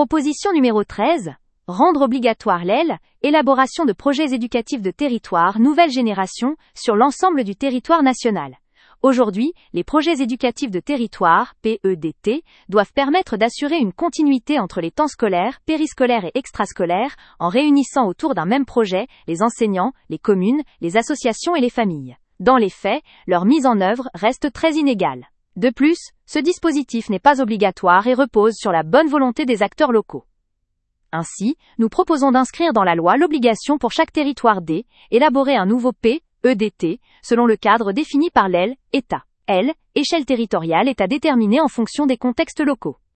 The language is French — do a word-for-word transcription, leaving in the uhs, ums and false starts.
Proposition numéro treize. Rendre obligatoire l'E L, élaboration de projets éducatifs de territoire nouvelle génération, sur l'ensemble du territoire national. Aujourd'hui, les projets éducatifs de territoire, P E D T, doivent permettre d'assurer une continuité entre les temps scolaires, périscolaires et extrascolaires, en réunissant autour d'un même projet, les enseignants, les communes, les associations et les familles. Dans les faits, leur mise en œuvre reste très inégale. De plus, ce dispositif n'est pas obligatoire et repose sur la bonne volonté des acteurs locaux. Ainsi, nous proposons d'inscrire dans la loi l'obligation pour chaque territoire D, élaborer un nouveau P E D T, selon le cadre défini par l'E L, État. L, échelle territoriale est à déterminer en fonction des contextes locaux.